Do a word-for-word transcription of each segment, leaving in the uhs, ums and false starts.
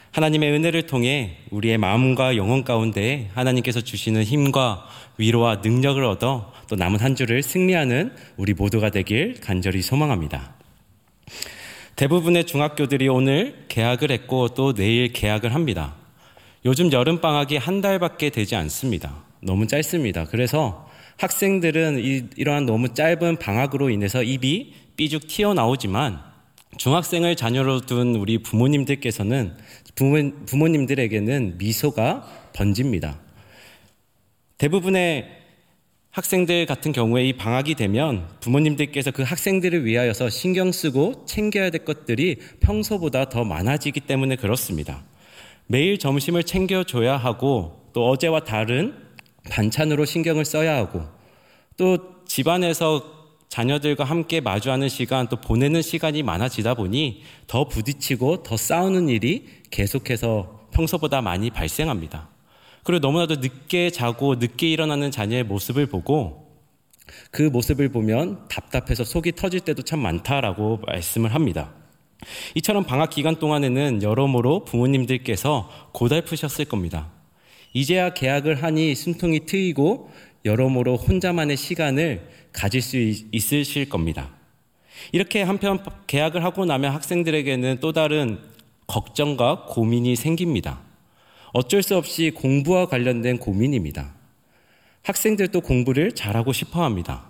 하나님의 은혜를 통해 우리의 마음과 영혼 가운데 하나님께서 주시는 힘과 위로와 능력을 얻어 또 남은 한 주를 승리하는 우리 모두가 되길 간절히 소망합니다. 대부분의 중학교들이 오늘 개학을 했고 또 내일 개학을 합니다. 요즘 여름방학이 한 달밖에 되지 않습니다. 너무 짧습니다. 그래서 학생들은 이, 이러한 너무 짧은 방학으로 인해서 입이 삐죽 튀어나오지만 중학생을 자녀로 둔 우리 부모님들께서는 부모, 부모님들에게는 미소가 번집니다. 대부분의 학생들 같은 경우에 이 방학이 되면 부모님들께서 그 학생들을 위하여서 신경 쓰고 챙겨야 될 것들이 평소보다 더 많아지기 때문에 그렇습니다. 매일 점심을 챙겨줘야 하고 또 어제와 다른 반찬으로 신경을 써야 하고 또 집안에서 자녀들과 함께 마주하는 시간 또 보내는 시간이 많아지다 보니 더 부딪히고 더 싸우는 일이 계속해서 평소보다 많이 발생합니다. 그리고 너무나도 늦게 자고 늦게 일어나는 자녀의 모습을 보고 그 모습을 보면 답답해서 속이 터질 때도 참 많다라고 말씀을 합니다. 이처럼 방학 기간 동안에는 여러모로 부모님들께서 고달프셨을 겁니다. 이제야 개학을 하니 숨통이 트이고 여러모로 혼자만의 시간을 가질 수 있으실 겁니다. 이렇게 한편 개학을 하고 나면 학생들에게는 또 다른 걱정과 고민이 생깁니다. 어쩔 수 없이 공부와 관련된 고민입니다. 학생들도 공부를 잘하고 싶어 합니다.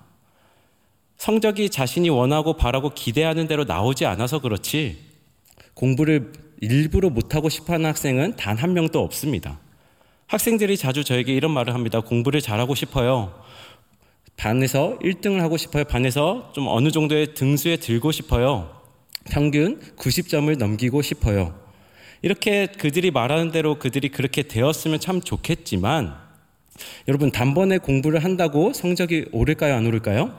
성적이 자신이 원하고 바라고 기대하는 대로 나오지 않아서 그렇지 공부를 일부러 못하고 싶어하는 학생은 단 한 명도 없습니다. 학생들이 자주 저에게 이런 말을 합니다. 공부를 잘하고 싶어요. 반에서 일 등을 하고 싶어요. 반에서 좀 어느 정도의 등수에 들고 싶어요. 평균 구십 점을 넘기고 싶어요. 이렇게 그들이 말하는 대로 그들이 그렇게 되었으면 참 좋겠지만 여러분 단번에 공부를 한다고 성적이 오를까요? 안 오를까요?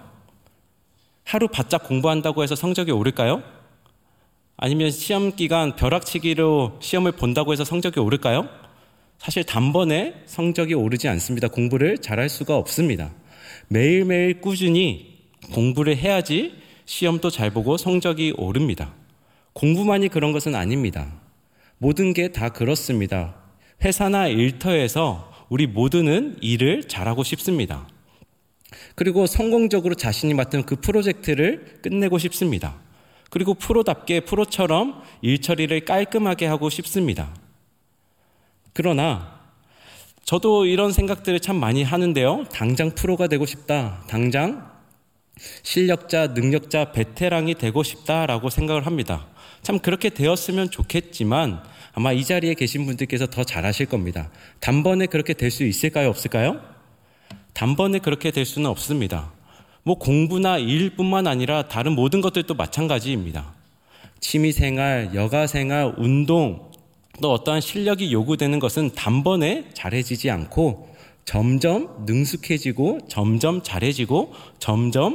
하루 바짝 공부한다고 해서 성적이 오를까요? 아니면 시험 기간 벼락치기로 시험을 본다고 해서 성적이 오를까요? 사실 단번에 성적이 오르지 않습니다. 공부를 잘할 수가 없습니다. 매일매일 꾸준히 공부를 해야지 시험도 잘 보고 성적이 오릅니다. 공부만이 그런 것은 아닙니다. 모든 게 다 그렇습니다. 회사나 일터에서 우리 모두는 일을 잘하고 싶습니다. 그리고 성공적으로 자신이 맡은 그 프로젝트를 끝내고 싶습니다. 그리고 프로답게 프로처럼 일 처리를 깔끔하게 하고 싶습니다. 그러나 저도 이런 생각들을 참 많이 하는데요. 당장 프로가 되고 싶다. 당장 실력자, 능력자, 베테랑이 되고 싶다라고 생각을 합니다. 참 그렇게 되었으면 좋겠지만 아마 이 자리에 계신 분들께서 더 잘하실 겁니다. 단번에 그렇게 될 수 있을까요? 없을까요? 단번에 그렇게 될 수는 없습니다. 뭐 공부나 일뿐만 아니라 다른 모든 것들도 마찬가지입니다. 취미생활, 여가생활, 운동, 또 어떠한 실력이 요구되는 것은 단번에 잘해지지 않고 점점 능숙해지고 점점 잘해지고 점점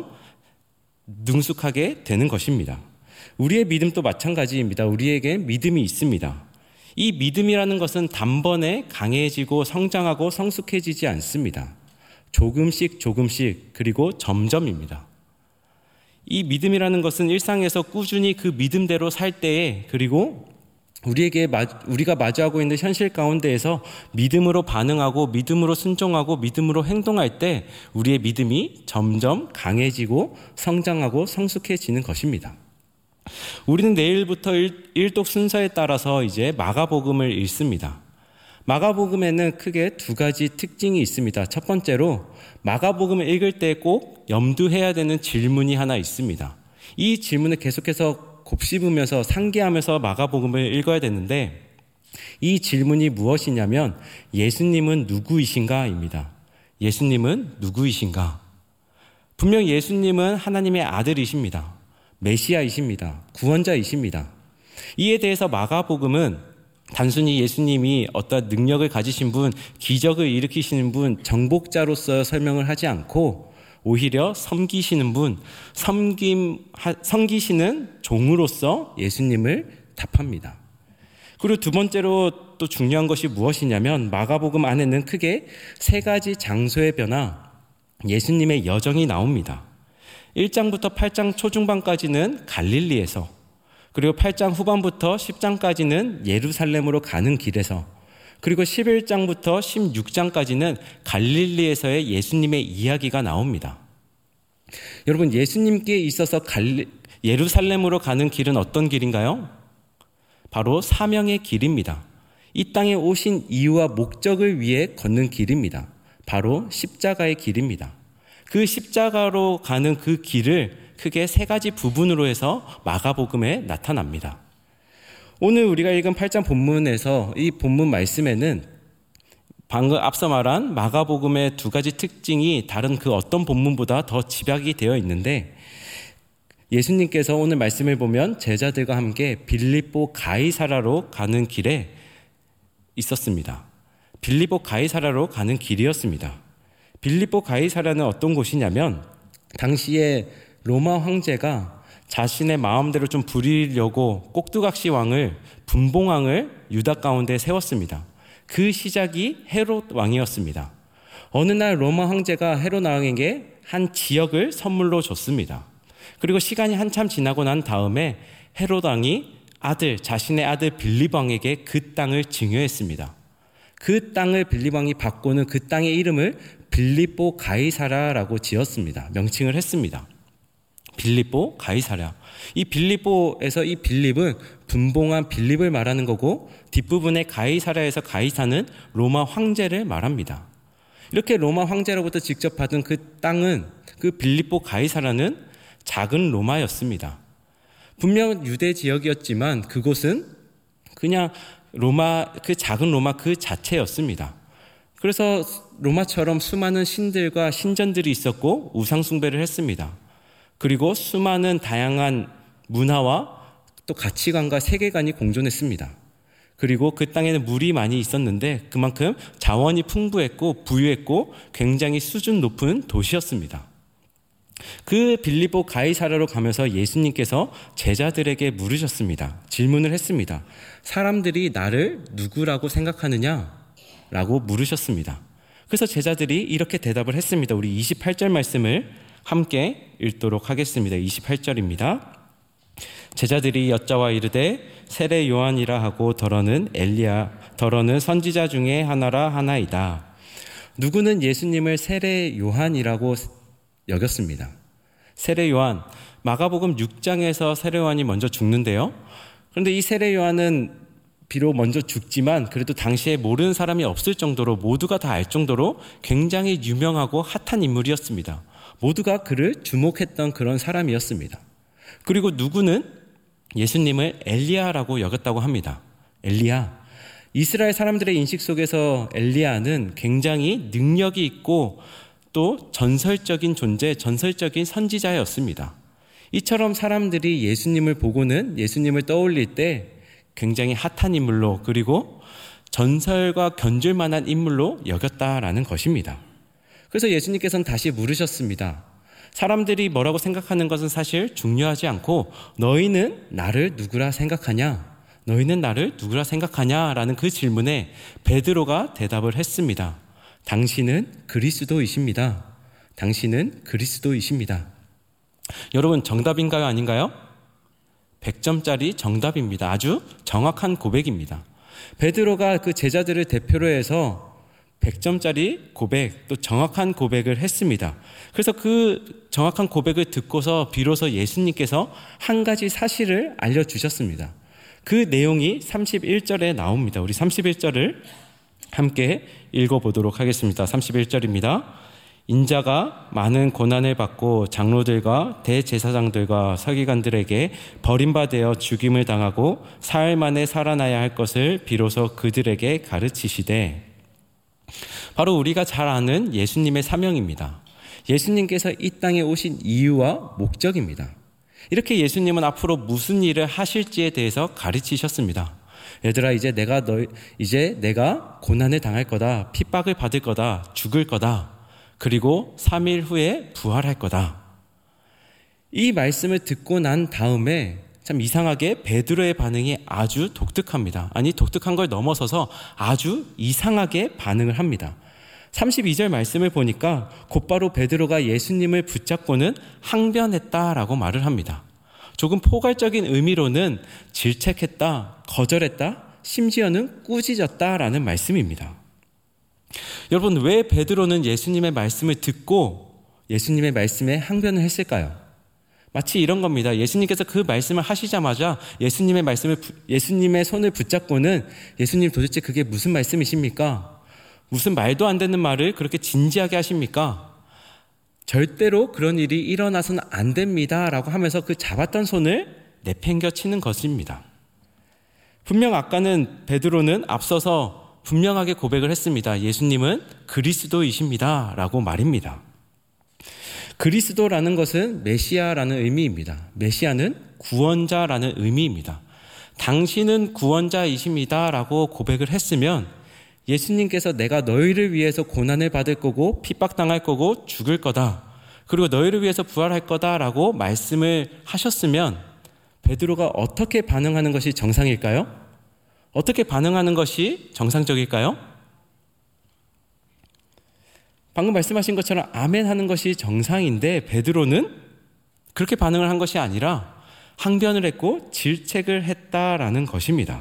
능숙하게 되는 것입니다. 우리의 믿음도 마찬가지입니다. 우리에게 믿음이 있습니다. 이 믿음이라는 것은 단번에 강해지고 성장하고 성숙해지지 않습니다. 조금씩 조금씩 그리고 점점입니다. 이 믿음이라는 것은 일상에서 꾸준히 그 믿음대로 살 때에 그리고 우리에게 우리가 마주하고 있는 현실 가운데에서 믿음으로 반응하고 믿음으로 순종하고 믿음으로 행동할 때 우리의 믿음이 점점 강해지고 성장하고 성숙해지는 것입니다. 우리는 내일부터 일독 순서에 따라서 이제 마가복음을 읽습니다. 마가복음에는 크게 두 가지 특징이 있습니다. 첫 번째로 마가복음을 읽을 때 꼭 염두해야 되는 질문이 하나 있습니다. 이 질문을 계속해서 곱씹으면서 상기하면서 마가복음을 읽어야 되는데 이 질문이 무엇이냐면 예수님은 누구이신가입니다. 예수님은 누구이신가? 분명 예수님은 하나님의 아들이십니다. 메시아이십니다. 구원자이십니다. 이에 대해서 마가복음은 단순히 예수님이 어떤 능력을 가지신 분, 기적을 일으키시는 분, 정복자로서 설명을 하지 않고 오히려 섬기시는 분, 섬김, 섬기시는 종으로서 예수님을 답합니다. 그리고 두 번째로 또 중요한 것이 무엇이냐면 마가복음 안에는 크게 세 가지 장소의 변화, 예수님의 여정이 나옵니다. 일 장부터 팔 장 초중반까지는 갈릴리에서, 그리고 팔 장 후반부터 십 장까지는 예루살렘으로 가는 길에서, 그리고 십일 장부터 십육 장까지는 갈릴리에서의 예수님의 이야기가 나옵니다. 여러분, 예수님께 있어서 갈리, 예루살렘으로 가는 길은 어떤 길인가요? 바로 사명의 길입니다. 이 땅에 오신 이유와 목적을 위해 걷는 길입니다. 바로 십자가의 길입니다. 그 십자가로 가는 그 길을 크게 세 가지 부분으로 해서 마가복음에 나타납니다. 오늘 우리가 읽은 팔 장 본문에서 이 본문 말씀에는 방금 앞서 말한 마가복음의 두 가지 특징이 다른 그 어떤 본문보다 더 집약이 되어 있는데, 예수님께서 오늘 말씀을 보면 제자들과 함께 빌립보 가이사라로 가는 길에 있었습니다. 빌립보 가이사라로 가는 길이었습니다. 빌립보 가이사라는 어떤 곳이냐면, 당시에 로마 황제가 자신의 마음대로 좀 부리려고 꼭두각시 왕을, 분봉왕을 유다 가운데 세웠습니다. 그 시작이 헤롯 왕이었습니다. 어느 날 로마 황제가 헤롯 왕에게 한 지역을 선물로 줬습니다. 그리고 시간이 한참 지나고 난 다음에 헤롯 왕이 아들, 자신의 아들 빌립 왕에게 그 땅을 증여했습니다. 그 땅을 빌립 왕이 받고는 그 땅의 이름을 빌립보 가이사라라고 지었습니다. 명칭을 했습니다. 빌립보 가이사랴. 이 빌립보에서 이 빌립은 분봉한 빌립을 말하는 거고, 뒷부분에 가이사랴에서 가이사는 로마 황제를 말합니다. 이렇게 로마 황제로부터 직접 받은 그 땅은, 그 빌립보 가이사랴는 작은 로마였습니다. 분명 유대 지역이었지만 그곳은 그냥 로마, 그 작은 로마 그 자체였습니다. 그래서 로마처럼 수많은 신들과 신전들이 있었고 우상 숭배를 했습니다. 그리고 수많은 다양한 문화와 또 가치관과 세계관이 공존했습니다. 그리고 그 땅에는 물이 많이 있었는데 그만큼 자원이 풍부했고 부유했고 굉장히 수준 높은 도시였습니다. 그 빌립보 가이사라로 가면서 예수님께서 제자들에게 물으셨습니다. 질문을 했습니다. 사람들이 나를 누구라고 생각하느냐? 라고 물으셨습니다. 그래서 제자들이 이렇게 대답을 했습니다. 우리 이십팔 절 말씀을 함께 읽도록 하겠습니다. 이십팔 절입니다. 제자들이 여짜와 이르되 세례 요한이라 하고 더러는 엘리야, 더러는 선지자 중에 하나라 하나이다. 누구는 예수님을 세례 요한이라고 여겼습니다. 세례 요한, 마가복음 육 장에서 세례 요한이 먼저 죽는데요. 그런데 이 세례 요한은 비록 먼저 죽지만 그래도 당시에 모르는 사람이 없을 정도로, 모두가 다 알 정도로 굉장히 유명하고 핫한 인물이었습니다. 모두가 그를 주목했던 그런 사람이었습니다. 그리고 누구는 예수님을 엘리야라고 여겼다고 합니다. 엘리야. 이스라엘 사람들의 인식 속에서 엘리야는 굉장히 능력이 있고 또 전설적인 존재, 전설적인 선지자였습니다. 이처럼 사람들이 예수님을 보고는, 예수님을 떠올릴 때 굉장히 핫한 인물로, 그리고 전설과 견줄 만한 인물로 여겼다라는 것입니다. 그래서 예수님께서는 다시 물으셨습니다. 사람들이 뭐라고 생각하는 것은 사실 중요하지 않고 너희는 나를 누구라 생각하냐? 너희는 나를 누구라 생각하냐? 라는 그 질문에 베드로가 대답을 했습니다. 당신은 그리스도이십니다. 당신은 그리스도이십니다. 여러분, 정답인가요? 아닌가요? 백 점짜리 정답입니다. 아주 정확한 고백입니다. 베드로가 그 제자들을 대표로 해서 백 점짜리 고백, 또 정확한 고백을 했습니다. 그래서 그 정확한 고백을 듣고서 비로소 예수님께서 한 가지 사실을 알려주셨습니다. 그 내용이 삼십일 절에 나옵니다. 우리 삼십일 절을 함께 읽어보도록 하겠습니다. 삼십일 절입니다. 인자가 많은 고난을 받고 장로들과 대제사장들과 서기관들에게 버림받아 죽임을 당하고 사흘 만에 살아나야 할 것을 비로소 그들에게 가르치시되, 바로 우리가 잘 아는 예수님의 사명입니다. 예수님께서 이 땅에 오신 이유와 목적입니다. 이렇게 예수님은 앞으로 무슨 일을 하실지에 대해서 가르치셨습니다. 얘들아, 이제 내가 너 이제 내가 고난을 당할 거다, 핍박을 받을 거다, 죽을 거다. 그리고 삼 일 후에 부활할 거다. 이 말씀을 듣고 난 다음에 참 이상하게 베드로의 반응이 아주 독특합니다. 아니, 독특한 걸 넘어서서 아주 이상하게 반응을 합니다. 삼십이 절 말씀을 보니까 곧바로 베드로가 예수님을 붙잡고는 항변했다라고 말을 합니다. 조금 포괄적인 의미로는 질책했다, 거절했다, 심지어는 꾸짖었다라는 말씀입니다. 여러분, 왜 베드로는 예수님의 말씀을 듣고 예수님의 말씀에 항변을 했을까요? 마치 이런 겁니다. 예수님께서 그 말씀을 하시자마자 예수님의 말씀을, 예수님의 손을 붙잡고는 예수님 도대체 그게 무슨 말씀이십니까? 무슨 말도 안 되는 말을 그렇게 진지하게 하십니까? 절대로 그런 일이 일어나서는 안 됩니다. 라고 하면서 그 잡았던 손을 내팽겨 치는 것입니다. 분명 아까는 베드로는 앞서서 분명하게 고백을 했습니다. 예수님은 그리스도이십니다. 라고 말입니다. 그리스도라는 것은 메시아라는 의미입니다. 메시아는 구원자라는 의미입니다. 당신은 구원자이십니다. 라고 고백을 했으면 예수님께서 내가 너희를 위해서 고난을 받을 거고 핍박당할 거고 죽을 거다. 그리고 너희를 위해서 부활할 거다. 라고 말씀을 하셨으면 베드로가 어떻게 반응하는 것이 정상일까요? 어떻게 반응하는 것이 정상적일까요? 방금 말씀하신 것처럼 아멘 하는 것이 정상인데 베드로는 그렇게 반응을 한 것이 아니라 항변을 했고 질책을 했다라는 것입니다.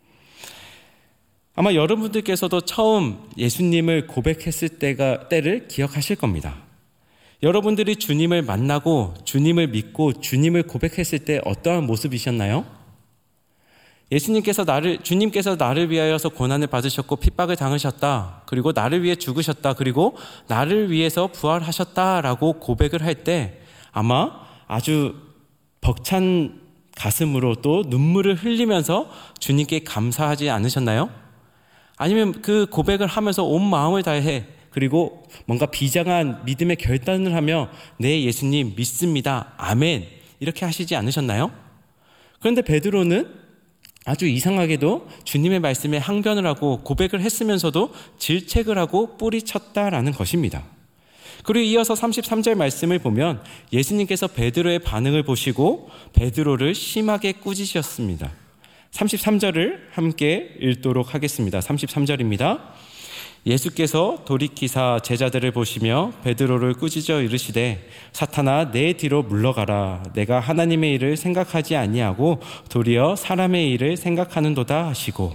아마 여러분들께서도 처음 예수님을 고백했을 때가, 때를 기억하실 겁니다. 여러분들이 주님을 만나고 주님을 믿고 주님을 고백했을 때 어떠한 모습이셨나요? 예수님께서 나를, 주님께서 나를 위하여서 고난을 받으셨고 핍박을 당하셨다. 그리고 나를 위해 죽으셨다. 그리고 나를 위해서 부활하셨다라고 고백을 할 때 아마 아주 벅찬 가슴으로 또 눈물을 흘리면서 주님께 감사하지 않으셨나요? 아니면 그 고백을 하면서 온 마음을 다해 그리고 뭔가 비장한 믿음의 결단을 하며 네, 예수님 믿습니다. 아멘. 이렇게 하시지 않으셨나요? 그런데 베드로는 아주 이상하게도 주님의 말씀에 항변을 하고 고백을 했으면서도 질책을 하고 뿌리쳤다라는 것입니다. 그리고 이어서 삼십삼 절 말씀을 보면 예수님께서 베드로의 반응을 보시고 베드로를 심하게 꾸짖으셨습니다. 삼십삼 절을 함께 읽도록 하겠습니다. 삼십삼 절입니다. 예수께서 돌이키사 제자들을 보시며 베드로를 꾸짖어 이르시되 사탄아 내 뒤로 물러가라. 내가 하나님의 일을 생각하지 아니하고 도리어 사람의 일을 생각하는도다 하시고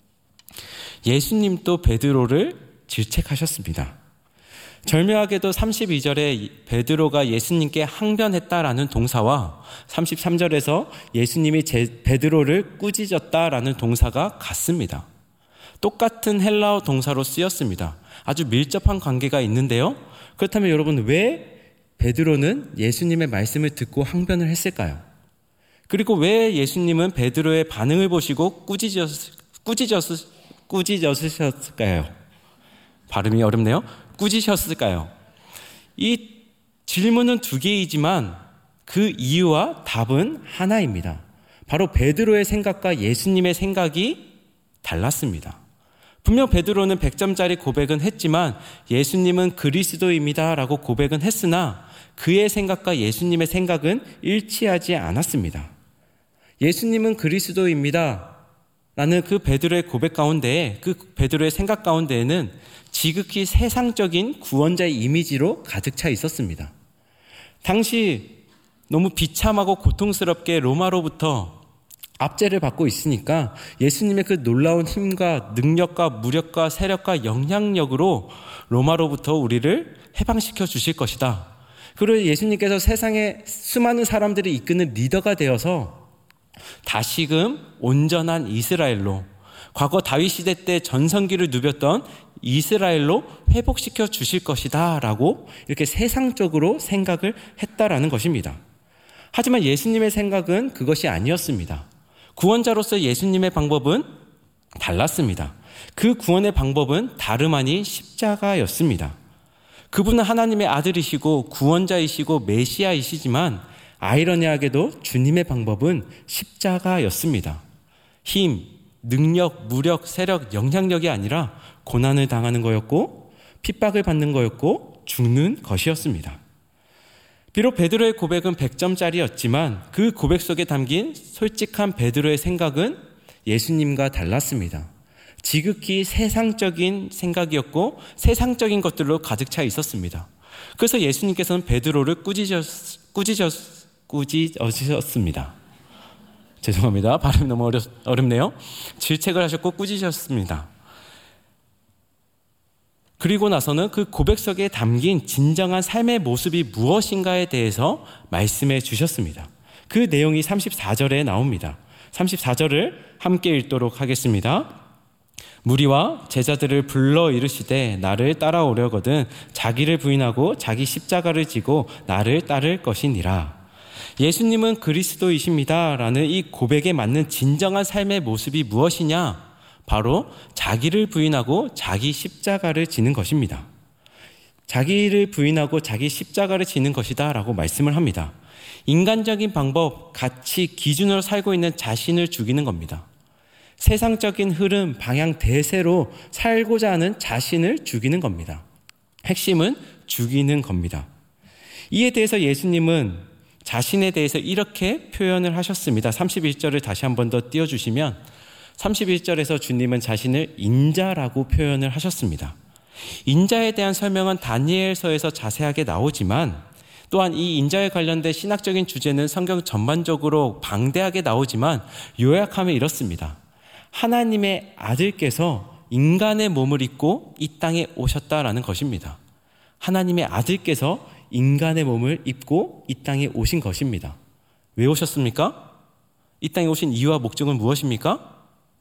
예수님도 베드로를 질책하셨습니다. 절묘하게도 삼십이 절에 베드로가 예수님께 항변했다라는 동사와 삼십삼 절에서 예수님이 제, 베드로를 꾸짖었다라는 동사가 같습니다. 똑같은 헬라어 동사로 쓰였습니다. 아주 밀접한 관계가 있는데요. 그렇다면 여러분 왜 베드로는 예수님의 말씀을 듣고 항변을 했을까요? 그리고 왜 예수님은 베드로의 반응을 보시고 꾸짖었, 꾸짖었, 꾸짖었을까요? 발음이 어렵네요. 꾸짖으셨을까요? 이 질문은 두 개이지만 그 이유와 답은 하나입니다. 바로 베드로의 생각과 예수님의 생각이 달랐습니다. 분명 베드로는 백 점짜리 고백은 했지만 예수님은 그리스도입니다 라고 고백은 했으나 그의 생각과 예수님의 생각은 일치하지 않았습니다. 예수님은 그리스도입니다 라는 그 베드로의 고백 가운데에 그 베드로의 생각 가운데에는 지극히 세상적인 구원자의 이미지로 가득 차 있었습니다. 당시 너무 비참하고 고통스럽게 로마로부터 압제를 받고 있으니까 예수님의 그 놀라운 힘과 능력과 무력과 세력과 영향력으로 로마로부터 우리를 해방시켜 주실 것이다. 그리고 예수님께서 세상에 수많은 사람들을 이끄는 리더가 되어서 다시금 온전한 이스라엘로 과거 다윗 시대 때 전성기를 누볐던 이스라엘로 회복시켜 주실 것이다 라고 이렇게 세상적으로 생각을 했다라는 것입니다. 하지만 예수님의 생각은 그것이 아니었습니다. 구원자로서 예수님의 방법은 달랐습니다. 그 구원의 방법은 다름 아닌 십자가였습니다. 그분은 하나님의 아들이시고 구원자이시고 메시아이시지만 아이러니하게도 주님의 방법은 십자가였습니다. 힘, 능력, 무력, 세력, 영향력이 아니라 고난을 당하는 거였고 핍박을 받는 거였고 죽는 것이었습니다. 비록 베드로의 고백은 백 점짜리였지만 그 고백 속에 담긴 솔직한 베드로의 생각은 예수님과 달랐습니다. 지극히 세상적인 생각이었고 세상적인 것들로 가득 차 있었습니다. 그래서 예수님께서는 베드로를 꾸짖으셨, 꾸짖으셨, 꾸짖으셨습니다. 죄송합니다. 발음이 너무 어렵, 어렵네요. 질책을 하셨고 꾸짖으셨습니다. 그리고 나서는 그 고백 속에 담긴 진정한 삶의 모습이 무엇인가에 대해서 말씀해 주셨습니다. 그 내용이 삼십사 절에 나옵니다. 삼십사 절을 함께 읽도록 하겠습니다. 무리와 제자들을 불러 이르시되 나를 따라오려거든 자기를 부인하고 자기 십자가를 지고 나를 따를 것이니라. 예수님은 그리스도이십니다 라는 이 고백에 맞는 진정한 삶의 모습이 무엇이냐? 바로 자기를 부인하고 자기 십자가를 지는 것입니다. 자기를 부인하고 자기 십자가를 지는 것이다 라고 말씀을 합니다. 인간적인 방법, 가치, 기준으로 살고 있는 자신을 죽이는 겁니다. 세상적인 흐름, 방향, 대세로 살고자 하는 자신을 죽이는 겁니다. 핵심은 죽이는 겁니다. 이에 대해서 예수님은 자신에 대해서 이렇게 표현을 하셨습니다. 삼십일 절을 다시 한 번 더 띄워주시면 삼십일 절에서 주님은 자신을 인자라고 표현을 하셨습니다. 인자에 대한 설명은 다니엘서에서 자세하게 나오지만 또한 이 인자에 관련된 신학적인 주제는 성경 전반적으로 방대하게 나오지만 요약하면 이렇습니다. 하나님의 아들께서 인간의 몸을 입고 이 땅에 오셨다라는 것입니다. 하나님의 아들께서 인간의 몸을 입고 이 땅에 오신 것입니다. 왜 오셨습니까? 이 땅에 오신 이유와 목적은 무엇입니까?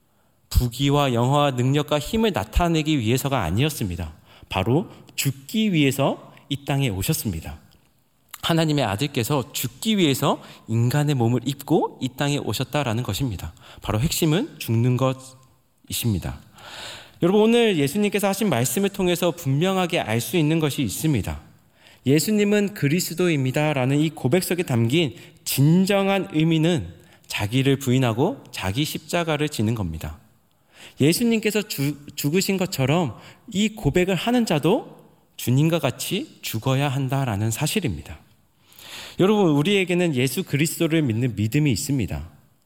부귀와 영화와 능력과 힘을 나타내기 위해서가 아니었습니다. 바로 죽기 위해서 이 땅에 오셨습니다. 하나님의 아들께서 죽기 위해서 인간의 몸을 입고 이 땅에 오셨다라는 것입니다. 바로 핵심은 죽는 것이십니다. 여러분, 오늘 예수님께서 하신 말씀을 통해서 분명하게 알 수 있는 것이 있습니다. 예수님은 그리스도입니다 라는 이 고백 속에 담긴 진정한 의미는 자기를 부인하고 자기 십자가를 지는 겁니다. 예수님께서 주, 죽으신 것처럼 이 고백을 하는 자도 주님과 같이 죽어야 한다라는 사실입니다. 여러분, 우리에게는 예수 그리스도를 믿는 믿음이 있습니다.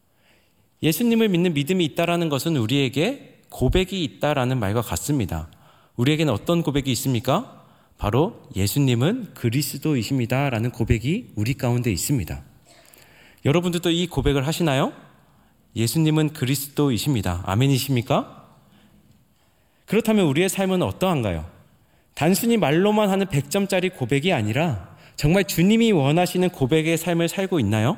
예수님을 믿는 믿음이 있다라는 것은 우리에게 고백이 있다라는 말과 같습니다. 우리에게는 어떤 고백이 있습니까? 바로 예수님은 그리스도이십니다 라는 고백이 우리 가운데 있습니다. 여러분들도 이 고백을 하시나요? 예수님은 그리스도이십니다. 아멘이십니까? 그렇다면 우리의 삶은 어떠한가요? 단순히 말로만 하는 백 점짜리 고백이 아니라 정말 주님이 원하시는 고백의 삶을 살고 있나요?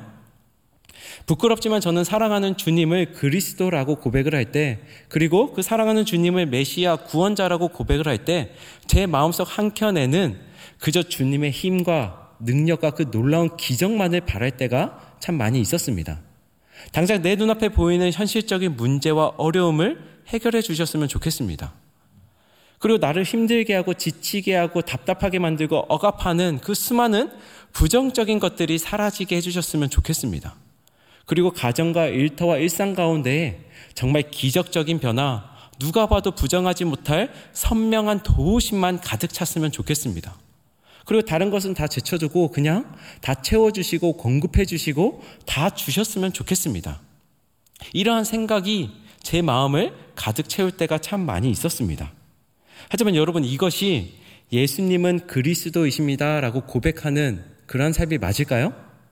부끄럽지만 저는 사랑하는 주님을 그리스도라고 고백을 할 때, 그리고 그 사랑하는 주님을 메시아 구원자라고 고백을 할 때 제 마음속 한켠에는 그저 주님의 힘과 능력과 그 놀라운 기적만을 바랄 때가 참 많이 있었습니다. 당장 내 눈앞에 보이는 현실적인 문제와 어려움을 해결해 주셨으면 좋겠습니다. 그리고 나를 힘들게 하고 지치게 하고 답답하게 만들고 억압하는 그 수많은 부정적인 것들이 사라지게 해주셨으면 좋겠습니다. 그리고 가정과 일터와 일상 가운데 정말 기적적인 변화, 누가 봐도 부정하지 못할 선명한 도우심만 가득 찼으면 좋겠습니다. 그리고 다른 것은 다 제쳐두고 그냥 다 채워주시고 공급해주시고 다 주셨으면 좋겠습니다. 이러한 생각이 제 마음을 가득 채울 때가 참 많이 있었습니다. 하지만 여러분, 이것이 예수님은 그리스도이십니다 라고 고백하는 그런 삶이 맞을까요?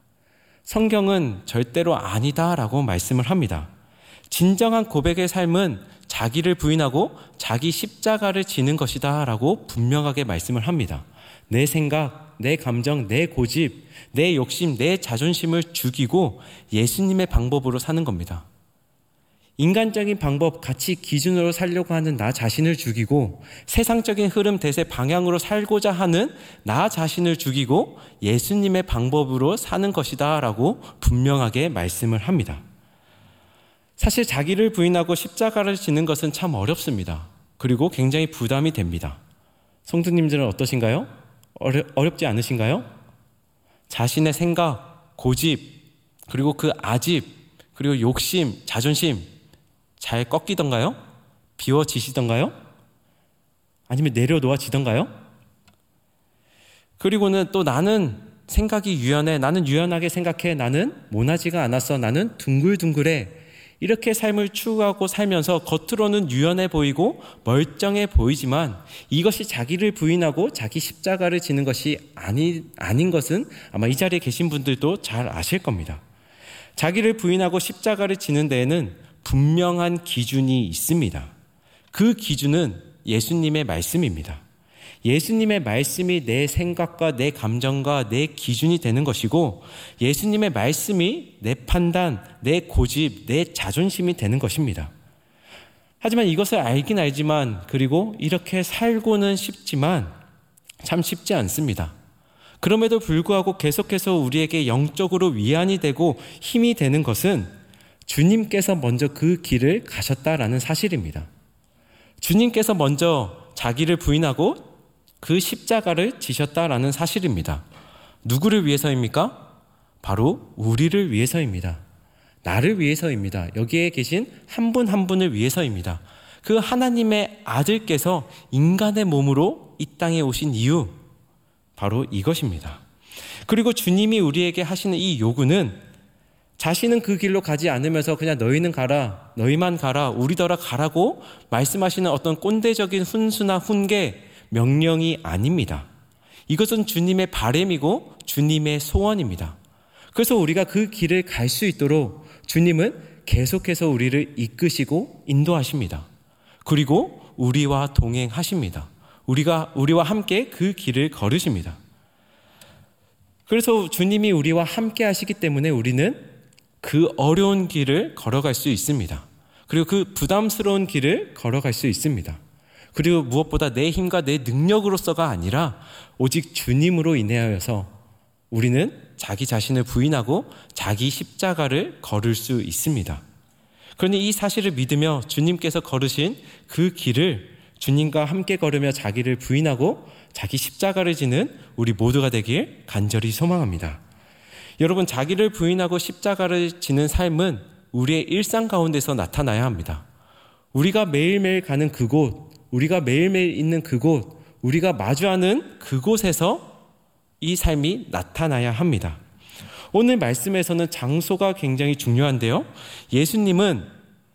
성경은 절대로 아니다라고 말씀을 합니다. 진정한 고백의 삶은 자기를 부인하고 자기 십자가를 지는 것이다 라고 분명하게 말씀을 합니다. 내 생각, 내 감정, 내 고집, 내 욕심, 내 자존심을 죽이고 예수님의 방법으로 사는 겁니다. 인간적인 방법, 가치, 기준으로 살려고 하는 나 자신을 죽이고 세상적인 흐름, 대세, 방향으로 살고자 하는 나 자신을 죽이고 예수님의 방법으로 사는 것이다 라고 분명하게 말씀을 합니다. 사실 자기를 부인하고 십자가를 지는 것은 참 어렵습니다. 그리고 굉장히 부담이 됩니다. 성도님들은 어떠신가요? 어려, 어렵지 않으신가요? 자신의 생각, 고집, 그리고 그 아집, 그리고 욕심, 자존심 잘 꺾이던가요? 비워지시던가요? 아니면 내려놓아지던가요? 그리고는 또 나는 생각이 유연해, 나는 유연하게 생각해, 나는 모나지가 않았어, 나는 둥글둥글해, 이렇게 삶을 추구하고 살면서 겉으로는 유연해 보이고 멀쩡해 보이지만 이것이 자기를 부인하고 자기 십자가를 지는 것이 아니, 아닌 것은 아마 이 자리에 계신 분들도 잘 아실 겁니다. 자기를 부인하고 십자가를 지는 데에는 분명한 기준이 있습니다. 그 기준은 예수님의 말씀입니다. 예수님의 말씀이 내 생각과 내 감정과 내 기준이 되는 것이고 예수님의 말씀이 내 판단, 내 고집, 내 자존심이 되는 것입니다. 하지만 이것을 알긴 알지만 그리고 이렇게 살고는 싶지만 참 쉽지 않습니다. 그럼에도 불구하고 계속해서 우리에게 영적으로 위안이 되고 힘이 되는 것은 주님께서 먼저 그 길을 가셨다라는 사실입니다. 주님께서 먼저 자기를 부인하고 그 십자가를 지셨다라는 사실입니다. 누구를 위해서입니까? 바로 우리를 위해서입니다. 나를 위해서입니다. 여기에 계신 한 분 한 분을 위해서입니다. 그 하나님의 아들께서 인간의 몸으로 이 땅에 오신 이유, 바로 이것입니다. 그리고 주님이 우리에게 하시는 이 요구는 자신은 그 길로 가지 않으면서 그냥 너희는 가라, 너희만 가라, 우리더러 가라고 말씀하시는 어떤 꼰대적인 훈수나 훈계, 명령이 아닙니다. 이것은 주님의 바람이고 주님의 소원입니다. 그래서 우리가 그 길을 갈 수 있도록 주님은 계속해서 우리를 이끄시고 인도하십니다. 그리고 우리와 동행하십니다. 우리가 우리와 함께 그 길을 걸으십니다. 그래서 주님이 우리와 함께 하시기 때문에 우리는 그 어려운 길을 걸어갈 수 있습니다. 그리고 그 부담스러운 길을 걸어갈 수 있습니다. 그리고 무엇보다 내 힘과 내 능력으로서가 아니라 오직 주님으로 인하여서 우리는 자기 자신을 부인하고 자기 십자가를 걸을 수 있습니다. 그러니 이 사실을 믿으며 주님께서 걸으신 그 길을 주님과 함께 걸으며 자기를 부인하고 자기 십자가를 지는 우리 모두가 되길 간절히 소망합니다. 여러분, 자기를 부인하고 십자가를 지는 삶은 우리의 일상 가운데서 나타나야 합니다. 우리가 매일매일 가는 그곳, 우리가 매일매일 있는 그곳, 우리가 마주하는 그곳에서 이 삶이 나타나야 합니다. 오늘 말씀에서는 장소가 굉장히 중요한데요. 예수님은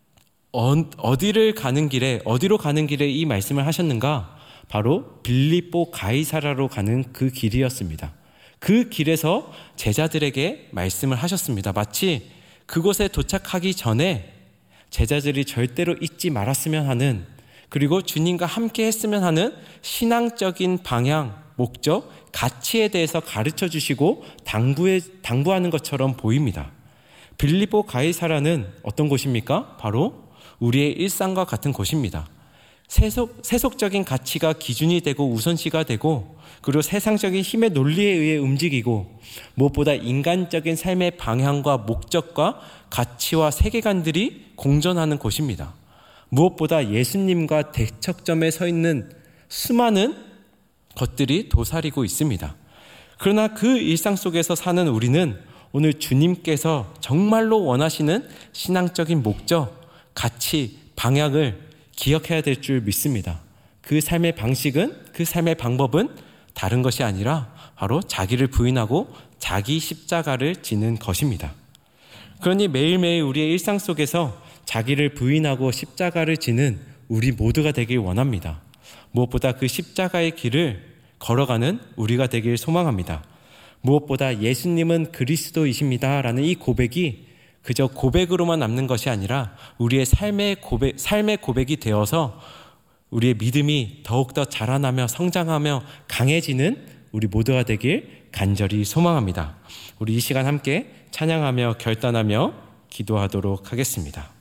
어디를 가는 길에, 어디로 가는 길에 이 말씀을 하셨는가? 바로 빌립보 가이사라로 가는 그 길이었습니다. 그 길에서 제자들에게 말씀을 하셨습니다. 마치 그곳에 도착하기 전에 제자들이 절대로 잊지 말았으면 하는, 그리고 주님과 함께 했으면 하는 신앙적인 방향, 목적, 가치에 대해서 가르쳐 주시고 당부해, 당부하는 것처럼 보입니다. 빌립보 가이사라는 어떤 곳입니까? 바로 우리의 일상과 같은 곳입니다. 세속, 세속적인 가치가 기준이 되고 우선시가 되고, 그리고 세상적인 힘의 논리에 의해 움직이고, 무엇보다 인간적인 삶의 방향과 목적과 가치와 세계관들이 공존하는 곳입니다. 무엇보다 예수님과 대척점에 서 있는 수많은 것들이 도사리고 있습니다. 그러나 그 일상 속에서 사는 우리는 오늘 주님께서 정말로 원하시는 신앙적인 목적, 가치, 방향을 기억해야 될 줄 믿습니다. 그 삶의 방식은, 그 삶의 방법은 다른 것이 아니라 바로 자기를 부인하고 자기 십자가를 지는 것입니다. 그러니 매일매일 우리의 일상 속에서 자기를 부인하고 십자가를 지는 우리 모두가 되길 원합니다. 무엇보다 그 십자가의 길을 걸어가는 우리가 되길 소망합니다. 무엇보다 예수님은 그리스도이십니다 라는 이 고백이 그저 고백으로만 남는 것이 아니라 우리의 삶의 고백, 삶의 고백이 되어서 우리의 믿음이 더욱더 자라나며 성장하며 강해지는 우리 모두가 되길 간절히 소망합니다. 우리 이 시간 함께 찬양하며 결단하며 기도하도록 하겠습니다.